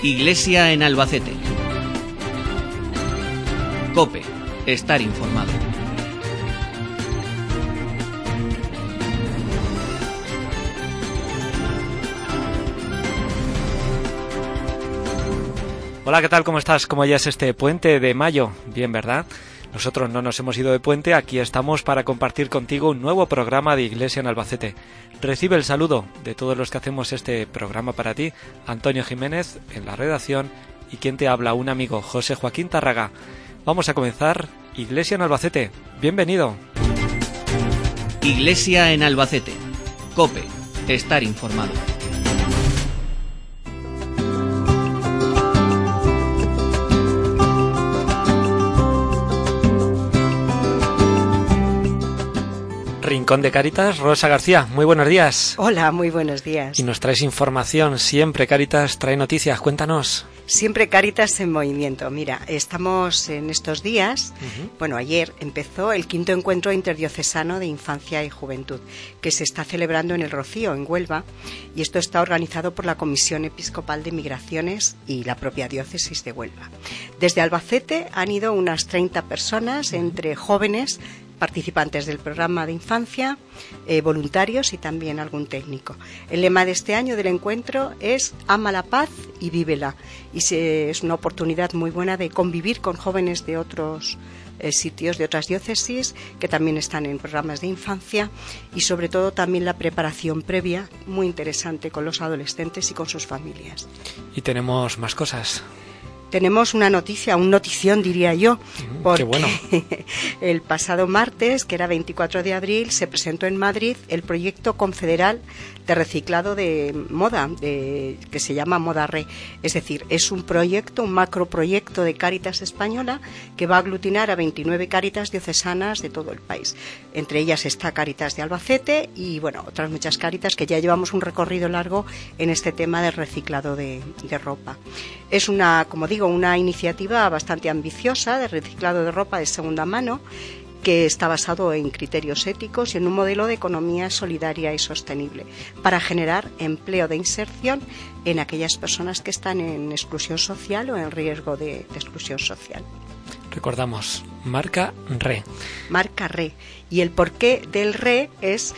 Iglesia en Albacete. COPE. Estar informado. Hola, ¿qué tal? ¿Cómo estás? ¿Cómo ya es este puente de mayo? Bien, ¿verdad? Nosotros no nos hemos ido de puente, aquí estamos para compartir contigo un nuevo programa de Iglesia en Albacete. Recibe el saludo de todos los que hacemos este programa para ti, Antonio Jiménez en la redacción y quien te habla, un amigo, José Joaquín Tárraga. Vamos a comenzar Iglesia en Albacete. Bienvenido. Iglesia en Albacete. COPE. Estar informado. Rincón de Cáritas, Rosa García, muy buenos días. Hola, muy buenos días. Y nos traes información, siempre Cáritas trae noticias, cuéntanos. Siempre Cáritas en movimiento. Mira, estamos en estos días, ayer empezó el 5º encuentro interdiocesano de infancia y juventud, que se está celebrando en El Rocío, en Huelva, y esto está organizado por la Comisión Episcopal de Migraciones y la propia diócesis de Huelva. Desde Albacete han ido unas 30 personas, entre jóvenes, participantes del programa de infancia, voluntarios y también algún técnico. El lema de este año del encuentro es Ama la paz y vívela, y es una oportunidad muy buena de convivir con jóvenes de otros sitios, de otras diócesis que también están en programas de infancia, y sobre todo también la preparación previa, muy interesante con los adolescentes y con sus familias. Y tenemos más cosas. Tenemos una noticia, un notición diría yo, porque qué bueno. El pasado martes, que era 24 de abril, se presentó en Madrid el proyecto confederal de reciclado de moda, que se llama Moda Re. Es decir, es un proyecto, un macroproyecto de Cáritas española que va a aglutinar a 29 Cáritas diocesanas de todo el país. Entre ellas está Cáritas de Albacete y otras muchas Cáritas que ya llevamos un recorrido largo en este tema del reciclado de ropa. Es una iniciativa bastante ambiciosa de reciclado de ropa de segunda mano, que está basado en criterios éticos y en un modelo de economía solidaria y sostenible para generar empleo de inserción en aquellas personas que están en exclusión social o en riesgo de exclusión social. Recordamos, marca Re. Marca Re. Y el porqué del Re es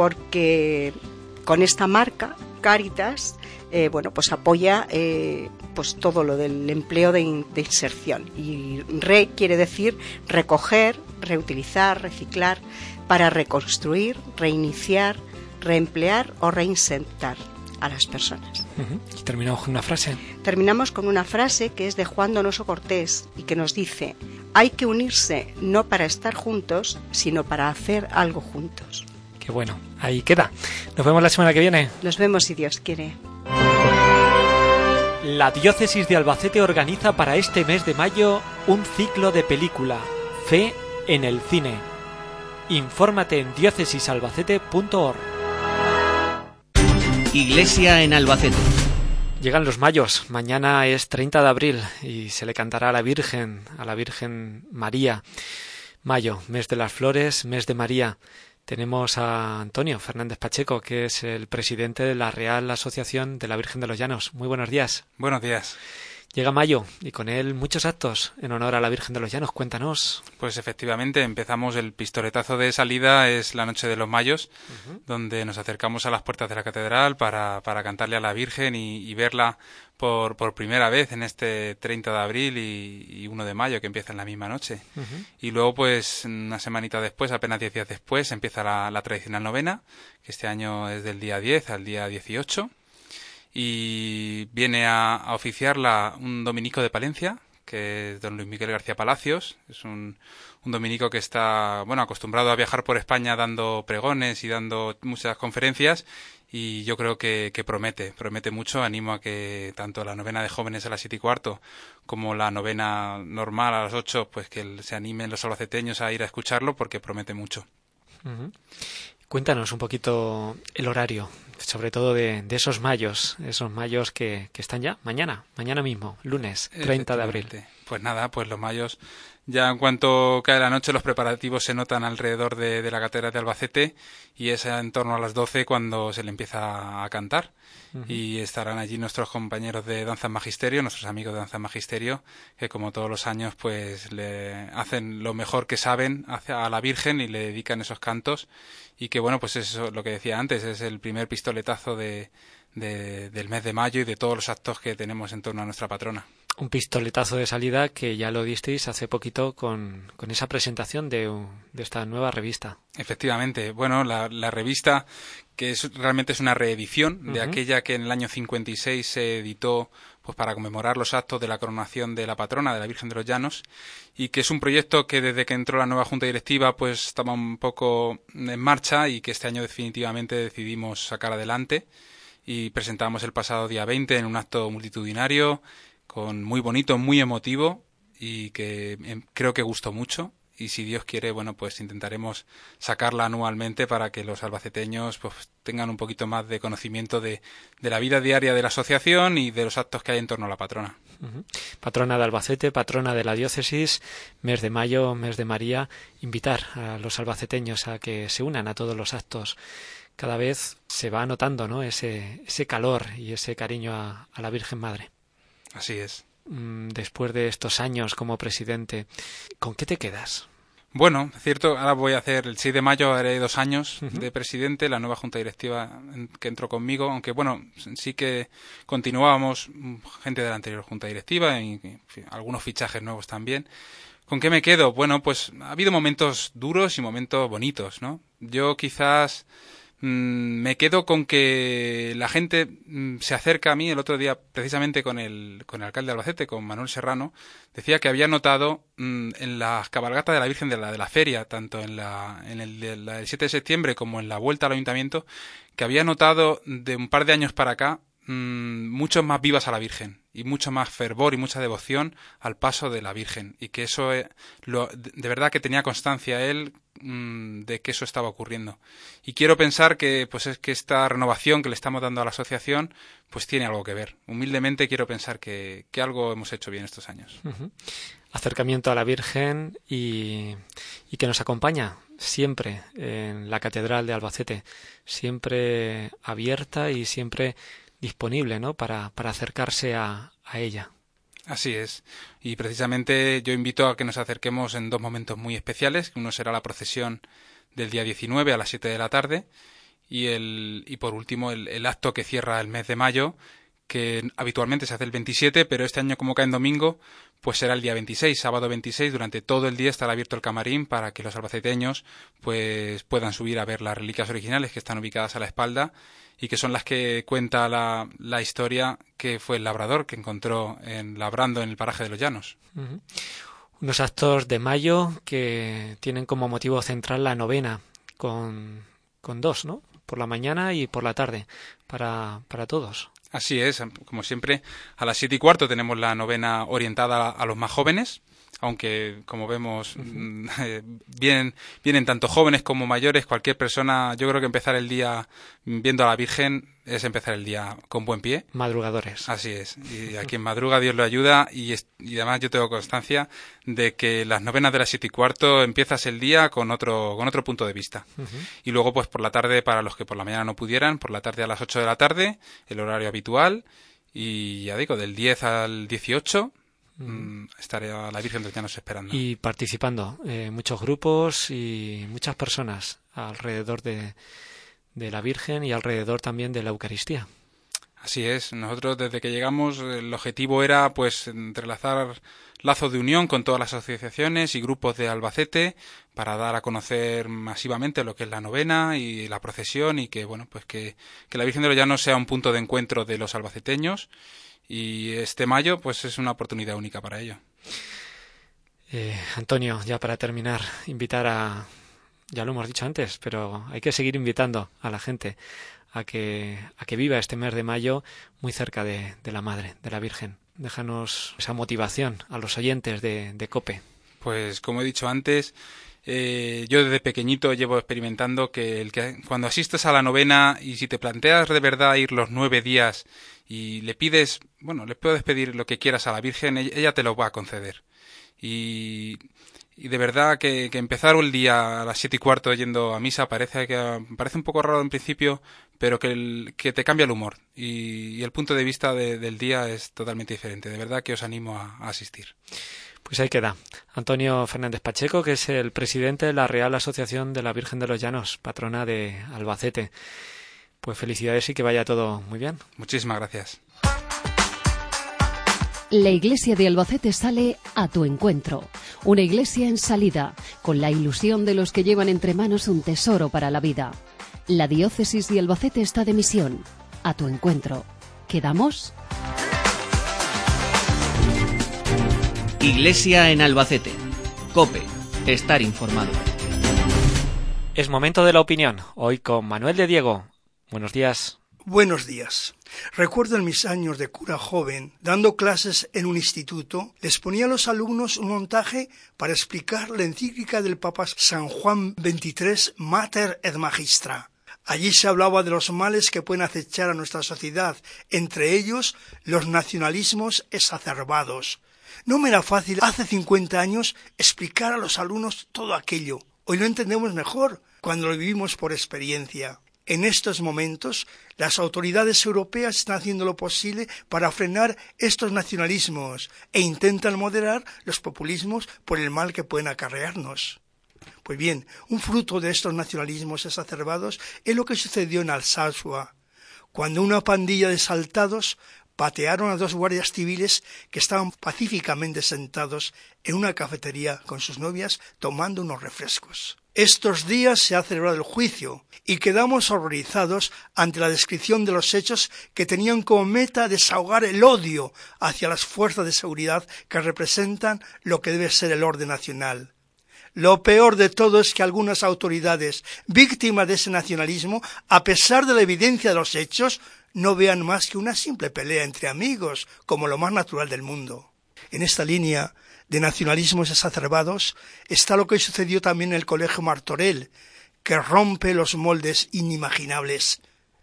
porque con esta marca, Cáritas, apoya todo lo del empleo de inserción. Y re quiere decir recoger, reutilizar, reciclar, para reconstruir, reiniciar, reemplear o reinsertar a las personas. Y terminamos con una frase. Terminamos con una frase que es de Juan Donoso Cortés y que nos dice: hay que unirse no para estar juntos, sino para hacer algo juntos. Qué bueno, ahí queda. Nos vemos la semana que viene. Nos vemos si Dios quiere. La diócesis de Albacete organiza para este mes de mayo un ciclo de película, Fe en el cine. Infórmate en diócesisalbacete.org. Iglesia en Albacete. Llegan los mayos, mañana es 30 de abril y se le cantará a la Virgen María. Mayo, mes de las flores, mes de María. Tenemos a Antonio Fernández Pacheco, que es el presidente de la Real Asociación de la Virgen de los Llanos. Muy buenos días. Buenos días. Llega mayo y con él muchos actos en honor a la Virgen de los Llanos. Cuéntanos. Pues efectivamente, empezamos el pistoletazo de salida, es la Noche de los Mayos, donde nos acercamos a las puertas de la catedral para cantarle a la Virgen y verla por primera vez en este 30 de abril y 1 de mayo, que empieza en la misma noche. Y luego, pues, una semanita después, apenas 10 días después, empieza la tradicional novena, que este año es del día 10 al día 18. Y viene a oficiarla un dominico de Palencia, que es don Luis Miguel García Palacios. Es un dominico que está acostumbrado a viajar por España dando pregones y dando muchas conferencias, y yo creo que promete mucho. Animo a que tanto la novena de jóvenes a las 7:15 como la novena normal a las 8, pues que se animen los albaceteños a ir a escucharlo, porque promete mucho. Cuéntanos un poquito el horario sobre todo de esos mayos que están ya mañana mismo, lunes 30 de abril. Pues nada, pues los mayos, ya en cuanto cae la noche, los preparativos se notan alrededor de la Catedral de Albacete, y es en torno a las 12 cuando se le empieza a cantar. Uh-huh. Y estarán allí nuestros compañeros de Danza en Magisterio, nuestros amigos de Danza en Magisterio, que como todos los años pues le hacen lo mejor que saben a la Virgen y le dedican esos cantos, y que bueno, pues eso, lo que decía antes, es el primer pistoletazo del mes de mayo y de todos los actos que tenemos en torno a nuestra patrona. Un pistoletazo de salida que ya lo disteis hace poquito con esa presentación de esta nueva revista. Efectivamente. Bueno, la revista, que realmente es una reedición de aquella que en el año 56 se editó pues para conmemorar los actos de la coronación de la patrona, de la Virgen de los Llanos, y que es un proyecto que desde que entró la nueva Junta Directiva pues estaba un poco en marcha, y que este año definitivamente decidimos sacar adelante, y presentamos el pasado día 20 en un acto multitudinario, muy bonito, muy emotivo, y que creo que gustó mucho, y si Dios quiere, bueno, pues intentaremos sacarla anualmente para que los albaceteños pues tengan un poquito más de conocimiento de la vida diaria de la asociación y de los actos que hay en torno a la patrona. Uh-huh. Patrona de Albacete, patrona de la diócesis, mes de mayo, mes de María, invitar a los albaceteños a que se unan a todos los actos. Cada vez se va notando, ¿no?, ese calor y ese cariño a la Virgen Madre. Así es. Después de estos años como presidente, ¿con qué te quedas? Bueno, cierto, ahora voy a hacer el 6 de mayo, haré 2 años de presidente, la nueva junta directiva que entró conmigo, aunque bueno, sí que continuábamos gente de la anterior junta directiva y algunos fichajes nuevos también. ¿Con qué me quedo? Bueno, pues ha habido momentos duros y momentos bonitos, ¿no? Yo quizás me quedo con que la gente se acerca a mí. El otro día, precisamente con el alcalde de Albacete, con Manuel Serrano, decía que había notado en la cabalgata de la Virgen de la feria, tanto en el 7 de septiembre como en la vuelta al ayuntamiento, que había notado de un par de años para acá mucho más vivas a la Virgen, y mucho más fervor y mucha devoción al paso de la Virgen, y que eso de verdad que tenía constancia él de que eso estaba ocurriendo. Y quiero pensar que pues es que esta renovación que le estamos dando a la asociación pues tiene algo que ver. Humildemente quiero pensar que algo hemos hecho bien estos años. Uh-huh. Acercamiento a la Virgen y que nos acompaña siempre en la Catedral de Albacete, siempre abierta y siempre disponible, ¿no?, para acercarse a ella. Así es. Y precisamente yo invito a que nos acerquemos en 2 momentos muy especiales. Uno será la procesión del día 19 a las 7 de la tarde y por último el acto que cierra el mes de mayo, que habitualmente se hace el 27, pero este año, como cae en domingo, pues será el día 26, sábado 26. Durante todo el día estará abierto el camarín para que los albaceteños pues puedan subir a ver las reliquias originales que están ubicadas a la espalda, y que son las que cuenta la historia, que fue el labrador que encontró labrando en el paraje de los Llanos. Uh-huh. Unos actos de mayo que tienen como motivo central la novena, con 2, ¿no?, por la mañana y por la tarde, para todos. Así es, como siempre, a las 7:15 tenemos la novena orientada a los más jóvenes, aunque como vemos vienen tanto jóvenes como mayores. Cualquier persona, yo creo que empezar el día viendo a la Virgen es empezar el día con buen pie. Madrugadores. Así es, y a quien madruga Dios lo ayuda, y además yo tengo constancia de que las novenas de las 7:15 empiezas el día con otro punto de vista. Uh-huh. Y luego pues por la tarde, para los que por la mañana no pudieran, por la tarde a las 8 de la tarde, el horario habitual, y ya digo, del 10 al 18... estaré a la Virgen de los Llanos esperando. Y participando muchos grupos y muchas personas alrededor de la Virgen y alrededor también de la Eucaristía. Así es. Nosotros desde que llegamos el objetivo era pues entrelazar lazos de unión con todas las asociaciones y grupos de Albacete para dar a conocer masivamente lo que es la novena y la procesión, y que bueno, pues que la Virgen de los Llanos sea un punto de encuentro de los albaceteños. Y este mayo pues es una oportunidad única para ello. Antonio, ya para terminar, invitar ya lo hemos dicho antes, pero hay que seguir invitando a la gente a que viva este mes de mayo muy cerca de la Madre, de la Virgen. Déjanos esa motivación a los oyentes de COPE. Pues como he dicho antes, Yo desde pequeñito llevo experimentando que cuando asistes a la novena y si te planteas de verdad ir los 9 días y le pides, le puedes pedir lo que quieras a la Virgen, ella te lo va a conceder. Y de verdad que empezar el día a las 7:15 yendo a misa parece un poco raro en principio, pero que te cambia el humor y el punto de vista del día es totalmente diferente. De verdad que os animo a asistir. Pues ahí queda. Antonio Fernández Pacheco, que es el presidente de la Real Asociación de la Virgen de los Llanos, patrona de Albacete. Pues felicidades y que vaya todo muy bien. Muchísimas gracias. La Iglesia de Albacete sale a tu encuentro. Una iglesia en salida, con la ilusión de los que llevan entre manos un tesoro para la vida. La Diócesis de Albacete está de misión. A tu encuentro. ¿Quedamos? Iglesia en Albacete. COPE. Estar informado. Es momento de la opinión. Hoy con Manuel de Diego. Buenos días. Buenos días. Recuerdo en mis años de cura joven, dando clases en un instituto, les ponía a los alumnos un montaje para explicar la encíclica del Papa San Juan XXIII, Mater et Magistra. Allí se hablaba de los males que pueden acechar a nuestra sociedad, entre ellos los nacionalismos exacerbados. No me era fácil hace 50 años explicar a los alumnos todo aquello. Hoy lo entendemos mejor cuando lo vivimos por experiencia. En estos momentos, las autoridades europeas están haciendo lo posible para frenar estos nacionalismos e intentan moderar los populismos por el mal que pueden acarrearnos. Pues bien, un fruto de estos nacionalismos exacerbados es lo que sucedió en Alsasua, cuando una pandilla de exaltados patearon a 2 guardias civiles que estaban pacíficamente sentados en una cafetería con sus novias tomando unos refrescos. Estos días se ha celebrado el juicio y quedamos horrorizados ante la descripción de los hechos que tenían como meta desahogar el odio hacia las fuerzas de seguridad que representan lo que debe ser el orden nacional. Lo peor de todo es que algunas autoridades, víctimas de ese nacionalismo, a pesar de la evidencia de los hechos, no vean más que una simple pelea entre amigos, como lo más natural del mundo. En esta línea de nacionalismos exacerbados está lo que sucedió también en el Colegio Martorell, que rompe los moldes inimaginables.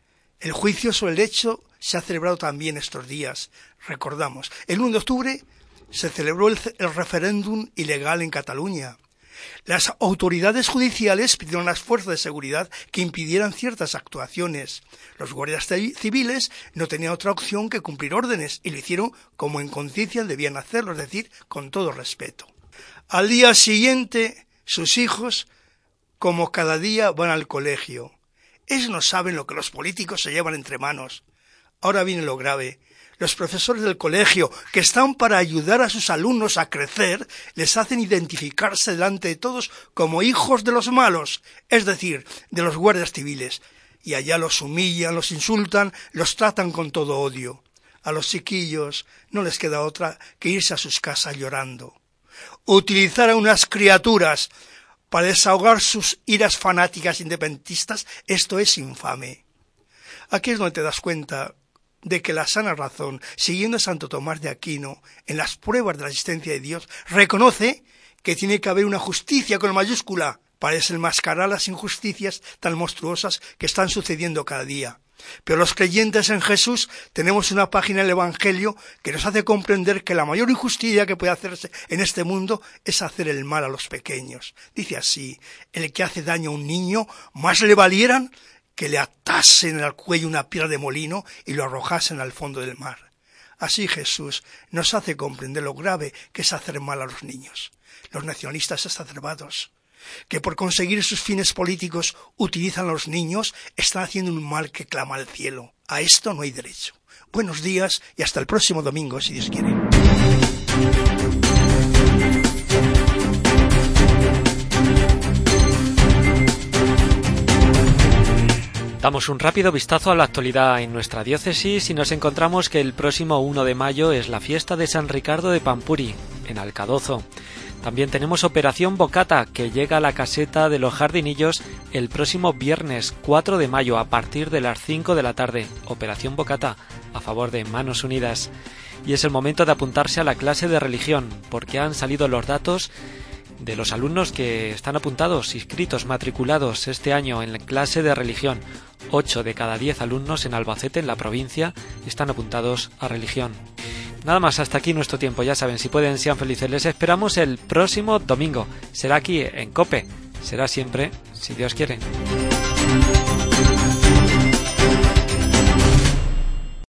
El juicio sobre el hecho se ha celebrado también estos días. Recordamos, el 1 de octubre se celebró el referéndum ilegal en Cataluña. Las autoridades judiciales pidieron a las fuerzas de seguridad que impidieran ciertas actuaciones. Los guardias civiles no tenían otra opción que cumplir órdenes y lo hicieron como en conciencia debían hacerlo, es decir, con todo respeto. Al día siguiente, sus hijos, como cada día, van al colegio. Ellos no saben lo que los políticos se llevan entre manos. Ahora viene lo grave. Los profesores del colegio, que están para ayudar a sus alumnos a crecer, les hacen identificarse delante de todos como hijos de los malos, es decir, de los guardias civiles. Y allá los humillan, los insultan, los tratan con todo odio. A los chiquillos no les queda otra que irse a sus casas llorando. Utilizar a unas criaturas para desahogar sus iras fanáticas independentistas, esto es infame. Aquí es donde te das cuenta de que la sana razón, siguiendo a Santo Tomás de Aquino, en las pruebas de la existencia de Dios, reconoce que tiene que haber una justicia con mayúscula para desenmascarar las injusticias tan monstruosas que están sucediendo cada día. Pero los creyentes en Jesús tenemos una página en el Evangelio que nos hace comprender que la mayor injusticia que puede hacerse en este mundo es hacer el mal a los pequeños. Dice así: el que hace daño a un niño, más le valieran que le atasen al cuello una piedra de molino y lo arrojasen al fondo del mar. Así Jesús nos hace comprender lo grave que es hacer mal a los niños. Los nacionalistas exacerbados, que por conseguir sus fines políticos utilizan a los niños, están haciendo un mal que clama al cielo. A esto no hay derecho. Buenos días y hasta el próximo domingo, si Dios quiere. Damos un rápido vistazo a la actualidad en nuestra diócesis y nos encontramos que el próximo 1 de mayo es la fiesta de San Ricardo de Pampuri, en Alcadozo. También tenemos Operación Bocata, que llega a la caseta de los Jardinillos el próximo viernes 4 de mayo a partir de las 5 de la tarde. Operación Bocata, a favor de Manos Unidas. Y es el momento de apuntarse a la clase de religión, porque han salido los datos de los alumnos que están apuntados, inscritos, matriculados este año en la clase de religión. 8 de cada 10 alumnos en Albacete, en la provincia, están apuntados a religión. Nada más, hasta aquí nuestro tiempo. Ya saben, si pueden, sean felices. Les esperamos el próximo domingo. Será aquí en COPE. Será siempre, si Dios quiere.